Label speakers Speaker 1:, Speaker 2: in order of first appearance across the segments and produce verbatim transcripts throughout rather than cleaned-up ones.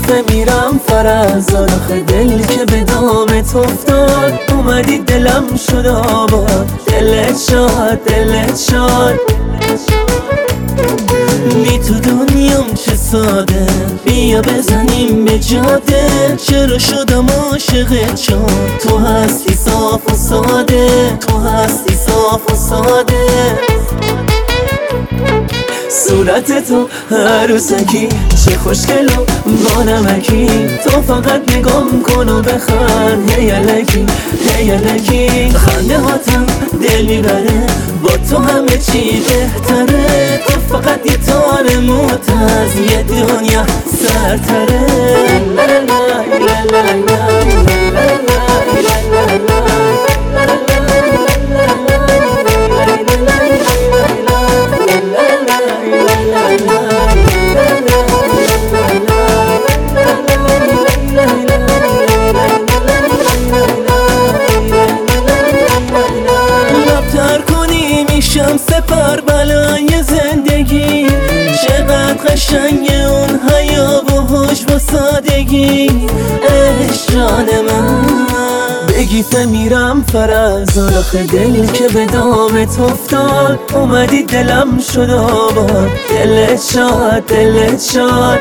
Speaker 1: بگیفه میرم فرزان، آخه دل که به دامت افتاد اومدی دلم شد آباد. دلت شاد دلت شاد بی تو دنیام چه ساده، بیا بزنیم به جاده. چرا شدم عاشقت چون تو هستی صاف و ساده، تو هستی صاف و ساده. صورت تو عروسکی چه خوشگل و با نمکی، تو فقط نگام کن و بخند هی الکی هی الکی. خنده هاتم دل میبره، با تو همه چی بهتره. تو فقط یه تار موت از یه دنیا سرتره. میشم سپر بلای زندگی، چقدر قشنگه اون حیا و هوش و سادگی. عشق جان من بگیفه میرم فرزان، آخه دل که به دامت افتاد اومدی دلم شد آباد. دلت شاد دلت شاد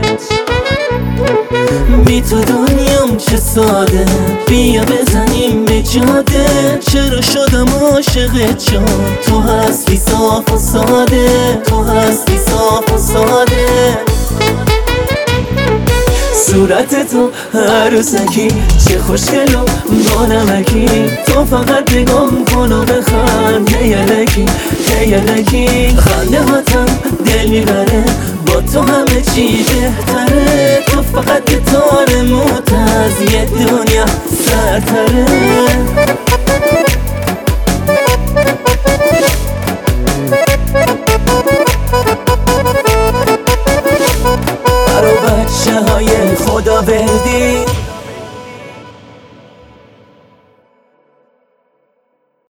Speaker 1: بی تو دنیام چه ساده، بیا بزنیم به جاده. چرا شدم عاشقت چون تو هستی صاف و ساده، تو هستی صاف و ساده. صورت تو عروسکی چه خوشگل و با نمکی، تو فقط نگام کن و بخند هی الکی هی الکی. خنده هاتم دل میبره، با تو همه چی بهتره. تو فقط یه تار موت از یه دنیا سرتره. برو بچه های خدا بردی